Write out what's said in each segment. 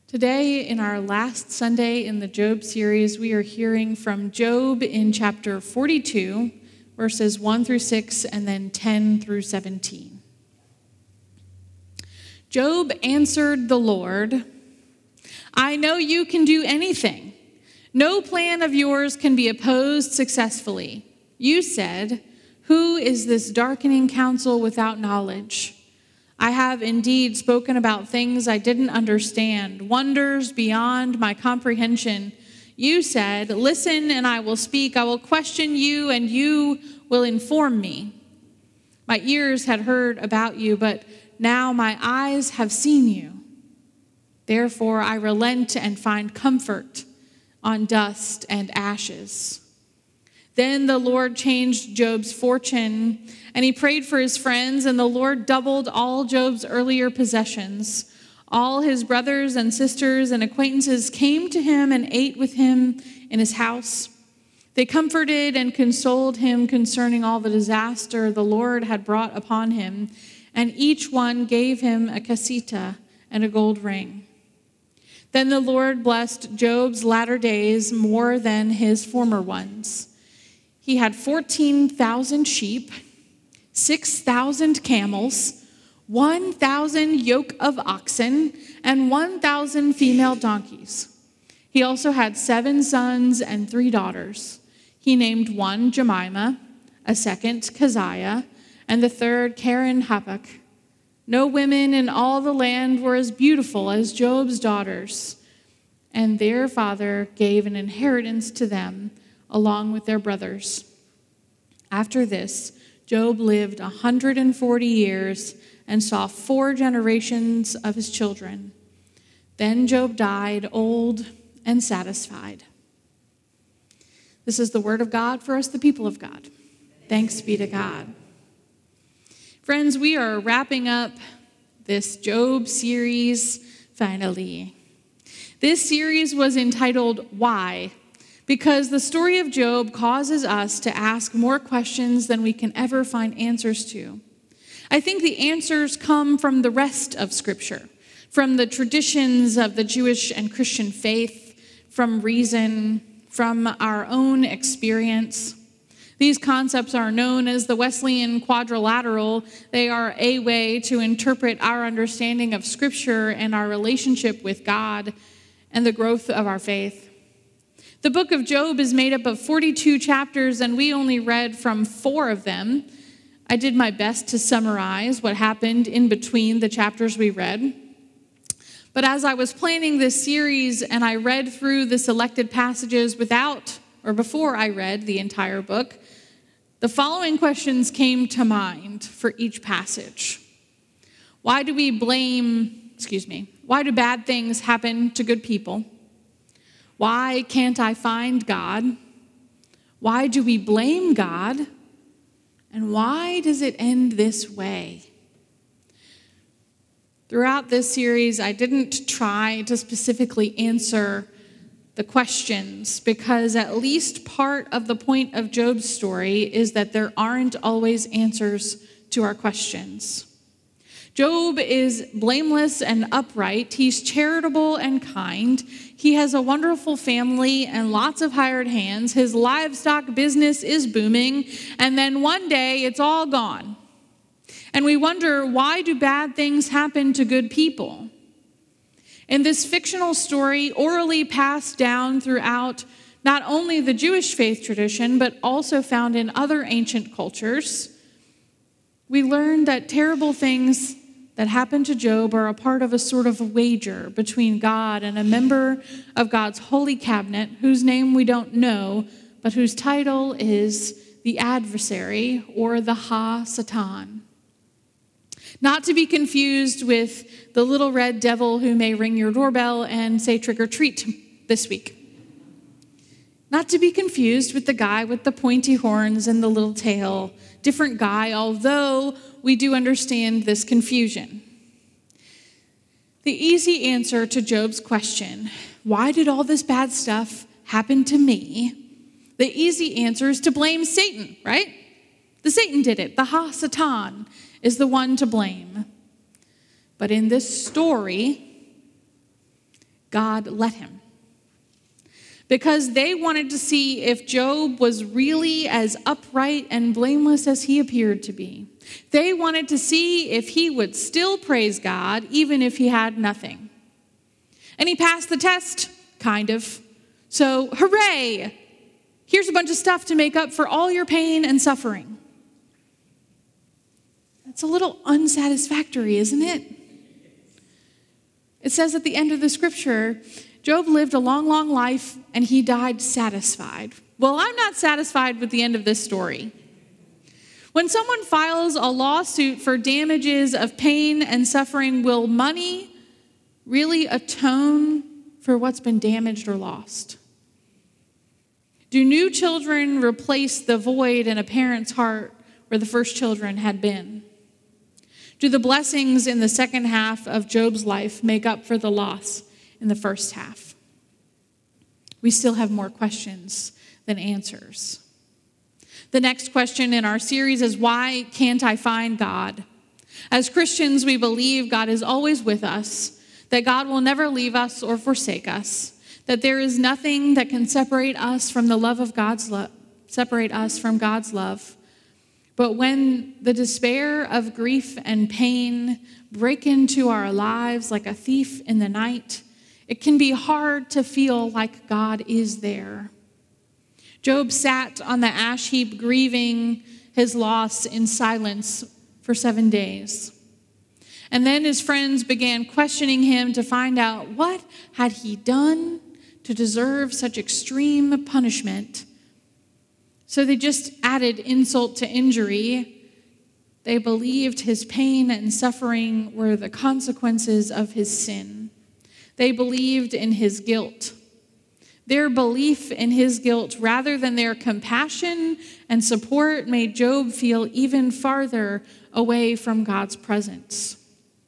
Today, in our last Sunday in the Job series, we are hearing from Job in chapter 42, verses 1 through 6, and then 10 through 17. Job answered the Lord, "I know you can do anything. No plan of yours can be opposed successfully. You said, 'Who is this darkening counsel without knowledge?' I have indeed spoken about things I didn't understand, wonders beyond my comprehension. You said, 'Listen and I will speak. I will question you and you will inform me.' My ears had heard about you, but now my eyes have seen you. Therefore I relent and find comfort on dust and ashes." Then the Lord changed Job's fortune, and he prayed for his friends, and the Lord doubled all Job's earlier possessions. All his brothers and sisters and acquaintances came to him and ate with him in his house. They comforted and consoled him concerning all the disaster the Lord had brought upon him, and each one gave him a casita and a gold ring. Then the Lord blessed Job's latter days more than his former ones. He had 14,000 sheep, 6,000 camels, 1,000 yoke of oxen, and 1,000 female donkeys. He also had 7 sons and 3 daughters. He named one Jemima, a second Keziah, and the third Karen Hapuk. No women in all the land were as beautiful as Job's daughters, and their father gave an inheritance to them along with their brothers. After this, Job lived 140 years and saw 4 generations of his children. Then Job died old and satisfied. This is the word of God for us, the people of God. Thanks be to God. Friends, we are wrapping up this Job series finally. This series was entitled Why? Because the story of Job causes us to ask more questions than we can ever find answers to. I think the answers come from the rest of Scripture, from the traditions of the Jewish and Christian faith, from reason, from our own experience. These concepts are known as the Wesleyan quadrilateral. They are a way to interpret our understanding of Scripture and our relationship with God and the growth of our faith. The book of Job is made up of 42 chapters, and we only read from 4 of them. I did my best to summarize what happened in between the chapters we read. But as I was planning this series and I read through the selected passages before I read the entire book, the following questions came to mind for each passage. Why do bad things happen to good people? Why can't I find God? Why do we blame God? And why does it end this way? Throughout this series, I didn't try to specifically answer the questions because at least part of the point of Job's story is that there aren't always answers to our questions. Job is blameless and upright. He's charitable and kind. He has a wonderful family and lots of hired hands. His livestock business is booming. And then one day it's all gone. And we wonder, why do bad things happen to good people? In this fictional story, orally passed down throughout not only the Jewish faith tradition, but also found in other ancient cultures, we learn that terrible things that happened to Job are a part of a sort of wager between God and a member of God's holy cabinet, whose name we don't know, but whose title is the adversary, or the Ha-Satan. Not to be confused with the little red devil who may ring your doorbell and say trick or treat this week. Not to be confused with the guy with the pointy horns and the little tail. Different guy, although we do understand this confusion. The easy answer to Job's question, why did all this bad stuff happen to me? The easy answer is to blame Satan, right? Satan did it. The Ha-Satan is the one to blame. But in this story, God let him. Because they wanted to see if Job was really as upright and blameless as he appeared to be. They wanted to see if he would still praise God, even if he had nothing. And he passed the test, kind of. So, hooray! Here's a bunch of stuff to make up for all your pain and suffering. That's a little unsatisfactory, isn't it? It says at the end of the scripture, Job lived a long, long life, and he died satisfied. Well, I'm not satisfied with the end of this story. When someone files a lawsuit for damages of pain and suffering, will money really atone for what's been damaged or lost? Do new children replace the void in a parent's heart where the first children had been? Do the blessings in the second half of Job's life make up for the loss in the first half? We still have more questions than answers. The next question in our series is, why can't I find God? As Christians, we believe God is always with us, that God will never leave us or forsake us, that there is nothing that can separate us from the love of separate us from God's love. But when the despair of grief and pain break into our lives like a thief in the night, it can be hard to feel like God is there. Job sat on the ash heap grieving his loss in silence for 7 days. And then his friends began questioning him to find out what had he done to deserve such extreme punishment. So they just added insult to injury. They believed his pain and suffering were the consequences of his sin. They believed in his guilt. Their belief in his guilt, rather than their compassion and support, made Job feel even farther away from God's presence.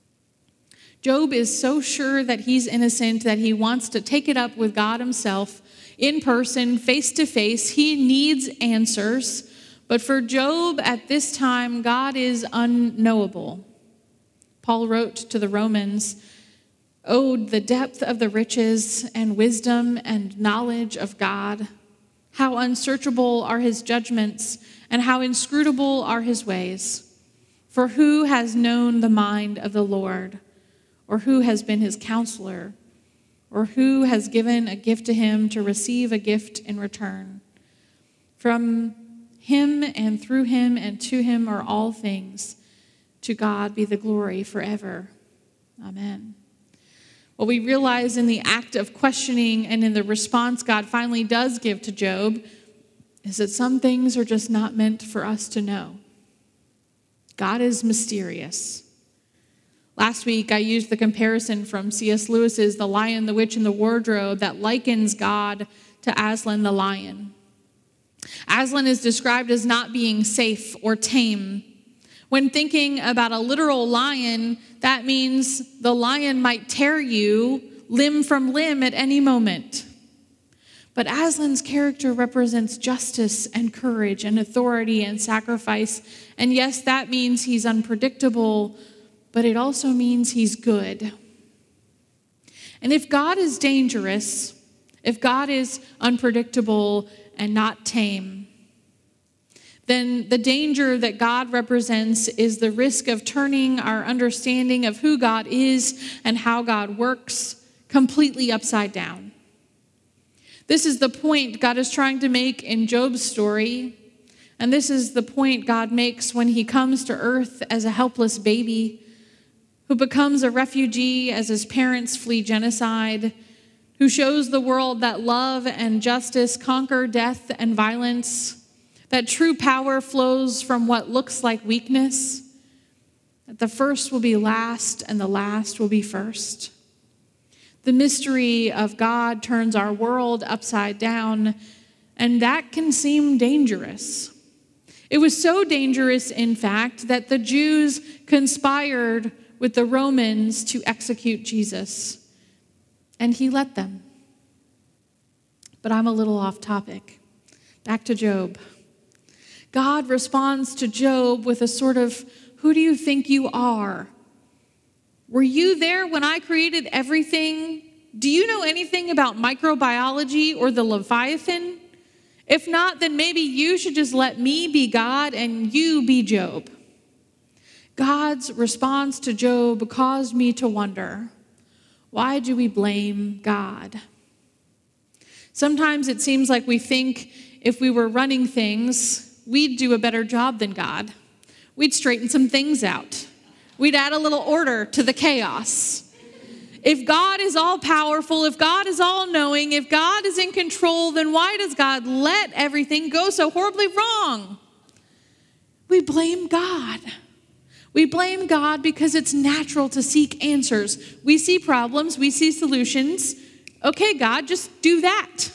Job is so sure that he's innocent that he wants to take it up with God himself in person, face to face. He needs answers. But for Job at this time, God is unknowable. Paul wrote to the Romans, "Oh, the depth of the riches and wisdom and knowledge of God. How unsearchable are his judgments and how inscrutable are his ways. For who has known the mind of the Lord? Or who has been his counselor? Or who has given a gift to him to receive a gift in return? From him and through him and to him are all things. To God be the glory forever. Amen." What we realize in the act of questioning and in the response God finally does give to Job is that some things are just not meant for us to know. God is mysterious. Last week, I used the comparison from C.S. Lewis's The Lion, the Witch, and the Wardrobe that likens God to Aslan the lion. Aslan is described as not being safe or tame. When thinking about a literal lion, that means the lion might tear you limb from limb at any moment. But Aslan's character represents justice and courage and authority and sacrifice. And yes, that means he's unpredictable, but it also means he's good. And if God is dangerous, if God is unpredictable and not tame, then the danger that God represents is the risk of turning our understanding of who God is and how God works completely upside down. This is the point God is trying to make in Job's story, and this is the point God makes when he comes to earth as a helpless baby, who becomes a refugee as his parents flee genocide, who shows the world that love and justice conquer death and violence, that true power flows from what looks like weakness, that the first will be last and the last will be first. The mystery of God turns our world upside down, and that can seem dangerous. It was so dangerous, in fact, that the Jews conspired with the Romans to execute Jesus, and he let them. But I'm a little off topic. Back to Job. God responds to Job with a sort of, "Who do you think you are? Were you there when I created everything Do you know anything about microbiology or the Leviathan? If not, then maybe you should just let me be God and you be Job. God's response to Job caused me to wonder, why do we blame God? Sometimes it seems like we think if we were running things, we'd do a better job than God. We'd straighten some things out. We'd add a little order to the chaos. If God is all powerful, if God is all knowing, if God is in control, then why does God let everything go so horribly wrong? We blame God. We blame God because it's natural to seek answers. We see problems, we see solutions. Okay, God, just do that.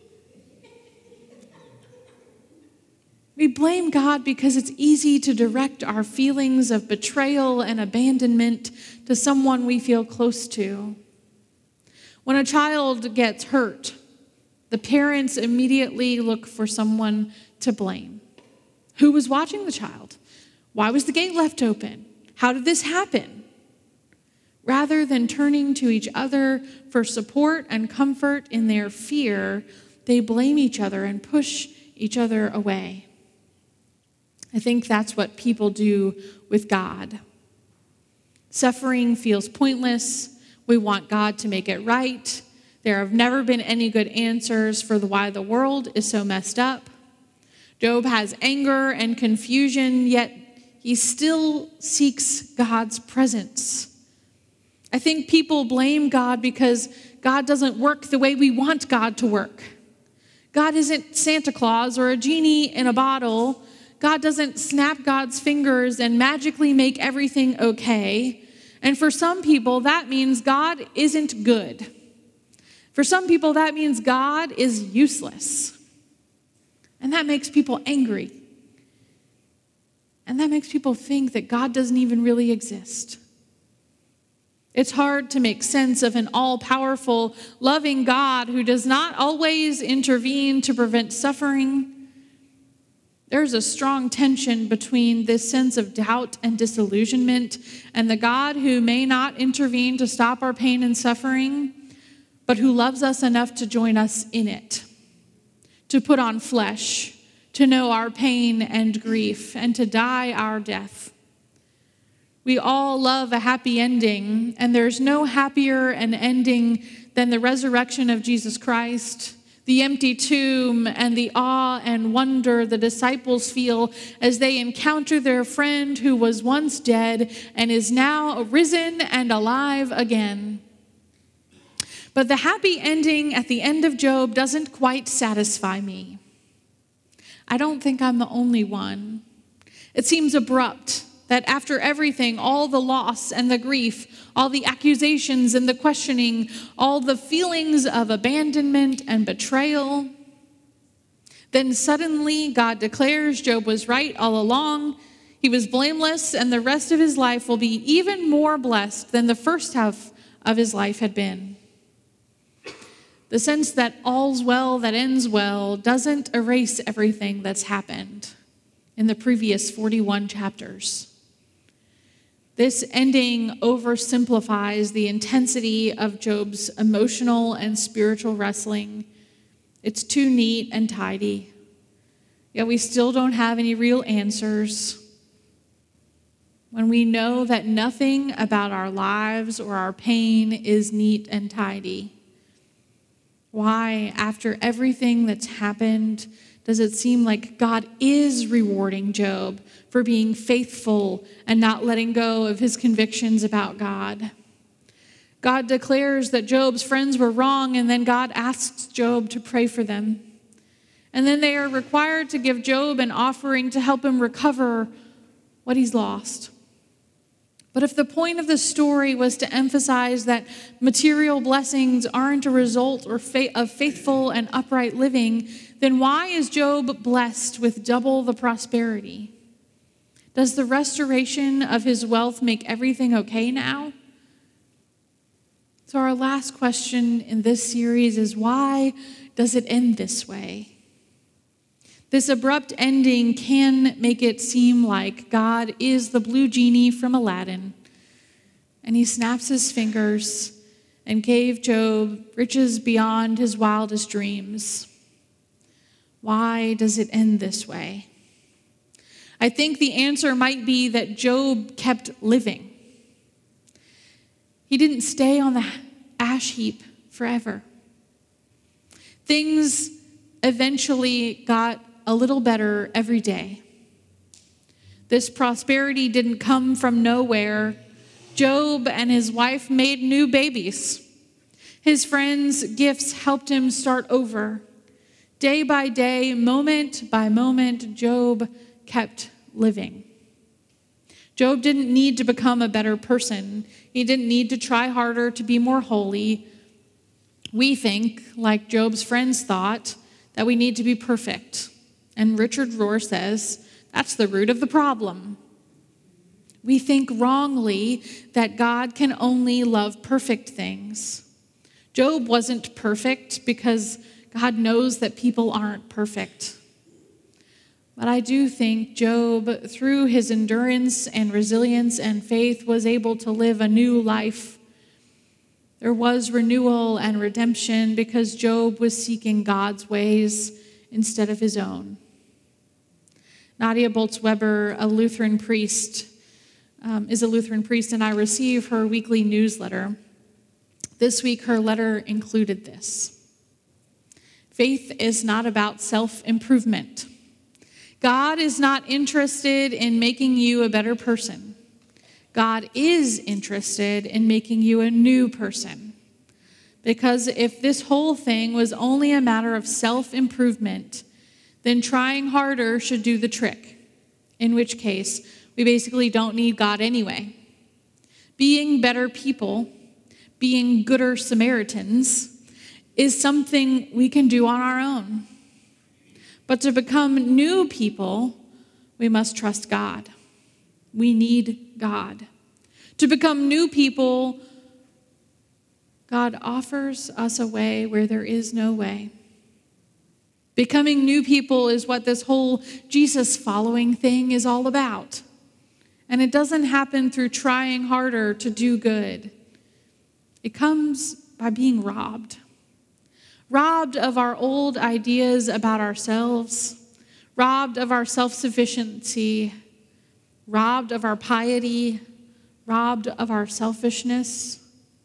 We blame God because it's easy to direct our feelings of betrayal and abandonment to someone we feel close to. When a child gets hurt, the parents immediately look for someone to blame. Who was watching the child? Why was the gate left open? How did this happen? Rather than turning to each other for support and comfort in their fear, they blame each other and push each other away. I think that's what people do with God. Suffering feels pointless. We want God to make it right. There have never been any good answers for why the world is so messed up. Job has anger and confusion, yet he still seeks God's presence. I think people blame God because God doesn't work the way we want God to work. God isn't Santa Claus or a genie in a bottle. God doesn't snap God's fingers and magically make everything okay. And for some people, that means God isn't good. For some people, that means God is useless. And that makes people angry. And that makes people think that God doesn't even really exist. It's hard to make sense of an all-powerful, loving God who does not always intervene to prevent suffering. There's a strong tension between this sense of doubt and disillusionment and the God who may not intervene to stop our pain and suffering, but who loves us enough to join us in it, to put on flesh, to know our pain and grief, and to die our death. We all love a happy ending, and there's no happier an ending than the resurrection of Jesus Christ, the empty tomb, and the awe and wonder the disciples feel as they encounter their friend who was once dead and is now risen and alive again. But the happy ending at the end of Job doesn't quite satisfy me. I don't think I'm the only one. It seems abrupt that after everything, all the loss and the grief, all the accusations and the questioning, all the feelings of abandonment and betrayal, then suddenly God declares Job was right all along. He was blameless, and the rest of his life will be even more blessed than the first half of his life had been. The sense that all's well that ends well doesn't erase everything that's happened in the previous 41 chapters. This ending oversimplifies the intensity of Job's emotional and spiritual wrestling. It's too neat and tidy. Yet we still don't have any real answers. When we know that nothing about our lives or our pain is neat and tidy, why, after everything that's happened, does it seem like God is rewarding Job for being faithful and not letting go of his convictions about God? God declares that Job's friends were wrong, and then God asks Job to pray for them. And then they are required to give Job an offering to help him recover what he's lost. But if the point of the story was to emphasize that material blessings aren't a result of faithful and upright living, then why is Job blessed with double the prosperity? Does the restoration of his wealth make everything okay now? So our last question in this series is, why does it end this way? This abrupt ending can make it seem like God is the blue genie from Aladdin, and he snaps his fingers, and gave Job riches beyond his wildest dreams. Why does it end this way? I think the answer might be that Job kept living. He didn't stay on the ash heap forever. Things eventually got a little better every day. This prosperity didn't come from nowhere. Job and his wife made new babies. His friends' gifts helped him start over. Day by day, moment by moment, Job kept living. Job didn't need to become a better person. He didn't need to try harder to be more holy. We think, like Job's friends thought, that we need to be perfect. And Richard Rohr says, that's the root of the problem. We think wrongly that God can only love perfect things. Job wasn't perfect because God knows that people aren't perfect. But I do think Job, through his endurance and resilience and faith, was able to live a new life. There was renewal and redemption because Job was seeking God's ways instead of his own. Nadia Bolz-Weber, a Lutheran priest, is a Lutheran priest, and I receive her weekly newsletter. This week, her letter included this. Faith is not about self-improvement. God is not interested in making you a better person. God is interested in making you a new person. Because if this whole thing was only a matter of self-improvement, then trying harder should do the trick, in which case we basically don't need God anyway. Being better people, being gooder Samaritans, is something we can do on our own. But to become new people, we must trust God. We need God. To become new people, God offers us a way where there is no way. Becoming new people is what this whole Jesus following thing is all about. And it doesn't happen through trying harder to do good. It comes by being robbed. Robbed of our old ideas about ourselves, robbed of our self-sufficiency, robbed of our piety, robbed of our selfishness.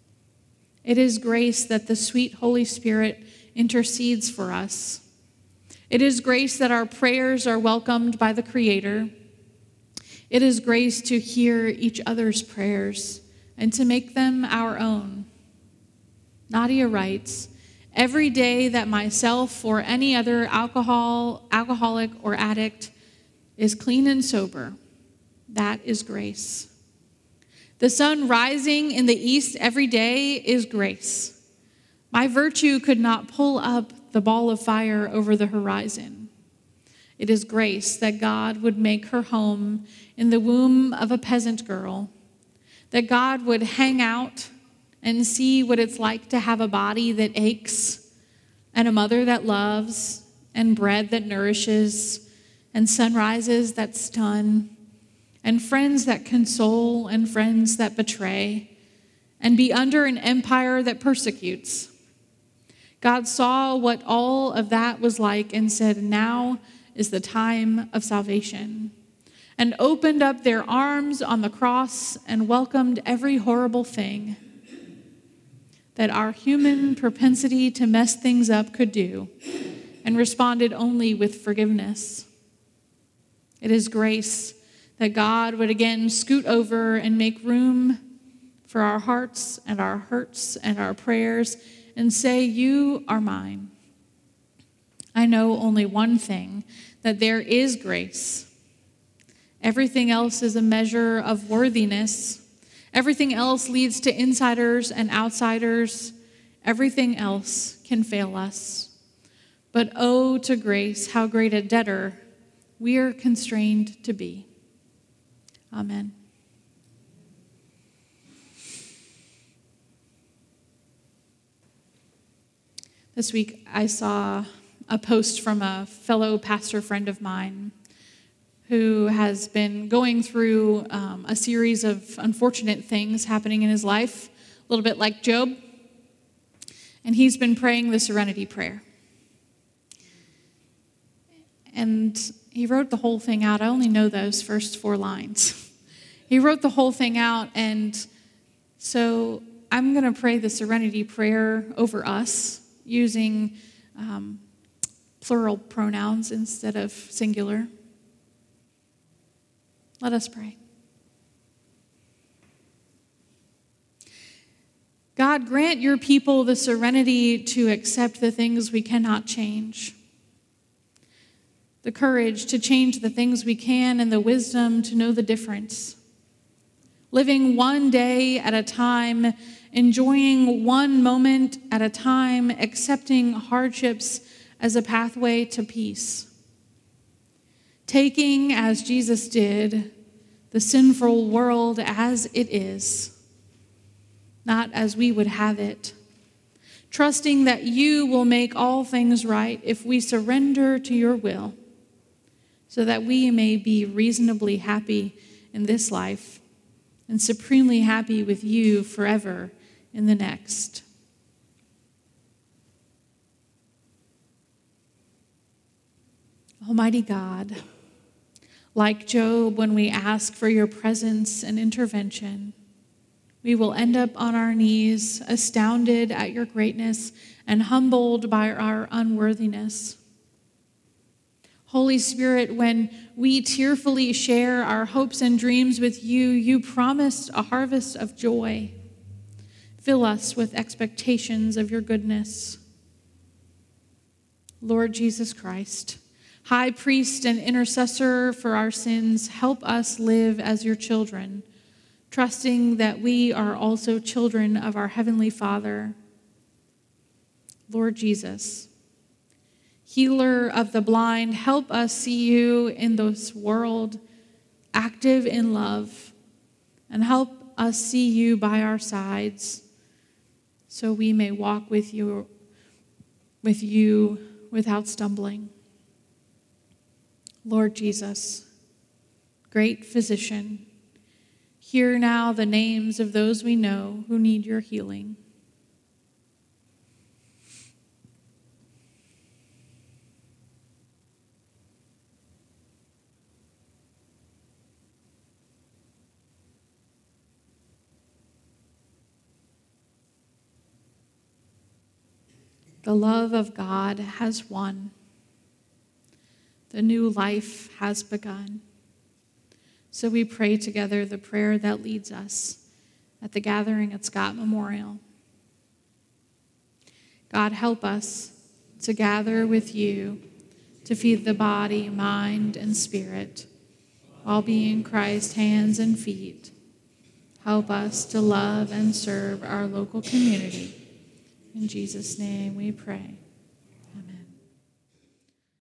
It is grace that the sweet Holy Spirit intercedes for us. It is grace that our prayers are welcomed by the Creator. It is grace to hear each other's prayers and to make them our own. Nadia writes, every day that myself or any other alcoholic or addict is clean and sober, that is grace. The sun rising in the east every day is grace. My virtue could not pull up the ball of fire over the horizon. It is grace that God would make her home in the womb of a peasant girl, that God would hang out and see what it's like to have a body that aches, and a mother that loves, and bread that nourishes, and sunrises that stun, and friends that console, and friends that betray, and be under an empire that persecutes. God saw what all of that was like and said, now is the time of salvation, and opened up their arms on the cross and welcomed every horrible thing that our human propensity to mess things up could do, and responded only with forgiveness. It is grace that God would again scoot over and make room for our hearts and our hurts and our prayers and say, you are mine. I know only one thing, that there is grace. Everything else is a measure of worthiness. Everything else leads to insiders and outsiders. Everything else can fail us. But oh, to grace, how great a debtor we are constrained to be. Amen. This week, I saw a post from a fellow pastor friend of mine who has been going through a series of unfortunate things happening in his life, a little bit like Job. And he's been praying the Serenity Prayer. And he wrote the whole thing out. I only know those first 4 lines. He wrote the whole thing out, and so I'm going to pray the Serenity Prayer over us using plural pronouns instead of singular. Let us pray. God, grant your people the serenity to accept the things we cannot change, the courage to change the things we can, and the wisdom to know the difference. Living one day at a time, enjoying one moment at a time, accepting hardships as a pathway to peace. Taking, as Jesus did, the sinful world as it is, not as we would have it. Trusting that you will make all things right if we surrender to your will, so that we may be reasonably happy in this life and supremely happy with you forever in the next. Almighty God, like Job, when we ask for your presence and intervention, we will end up on our knees, astounded at your greatness and humbled by our unworthiness. Holy Spirit, when we tearfully share our hopes and dreams with you, you promised a harvest of joy. Fill us with expectations of your goodness. Lord Jesus Christ, High Priest and intercessor for our sins, help us live as your children, trusting that we are also children of our Heavenly Father. Lord Jesus, Healer of the blind, help us see you in this world, active in love, and help us see you by our sides so we may walk with you without stumbling. Lord Jesus, great physician, hear now the names of those we know who need your healing. The love of God has won. The new life has begun. So we pray together the prayer that leads us at the gathering at Scott Memorial. God, help us to gather with you to feed the body, mind, and spirit, while being Christ's hands and feet. Help us to love and serve our local community. In Jesus' name we pray. Amen.